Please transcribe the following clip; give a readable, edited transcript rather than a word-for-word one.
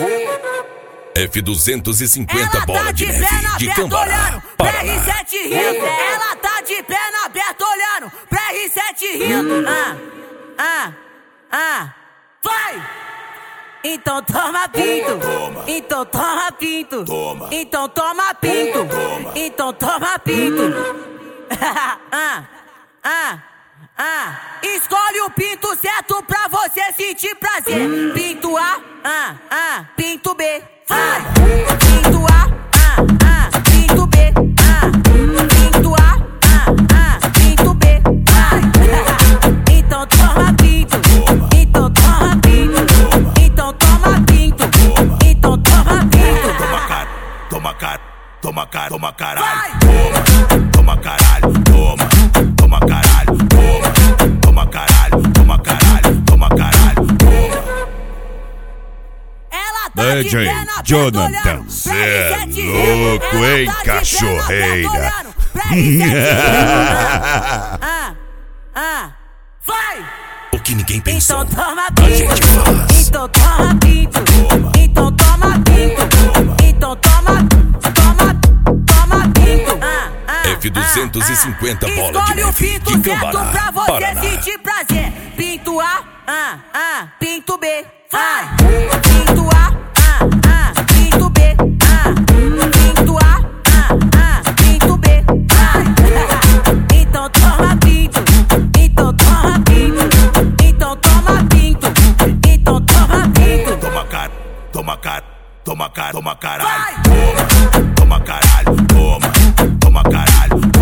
F250 bola de neve de Cambará, Paraná. R7 rindo, ela tá de perna aberta olhando pra R7 rindo. Vai! Então toma pinto, então toma pinto, então toma pinto, então toma pinto. Escolhe o pinto certo pra você sentir prazer. Pinto A, pinto B. Vai! Pinto A, pinto B. Pinto A, pinto B. Vai! Então toma pinto, então toma pinto, então toma pinto, então toma pinto. Toma caralho, toma caralho, toma caralho, toma caralho, toma caralho, toma caralho, Ela tá de DJ perna aberta Jonathan, olhando cê pra é R7 rindo. louco, Ela hein, tá de perna cachorreira? aberta olhando pra R7 rindo. Vai! O que ninguém pensou, Então toma a gente pinto, faz. então toma pinto, então toma pinto, então toma pinto. F250 bola de Escolhe o neve pinto de certo pra Cambará, você Paraná. sentir prazer. Pinto A, pinto B. Vai! Pinto A, pinto B. Pinto A, pinto B. Vai! Então toma pinto, então toma pinto, então toma pinto, então toma pinto. toma caralho, Vai! toma caralho, toma caralho.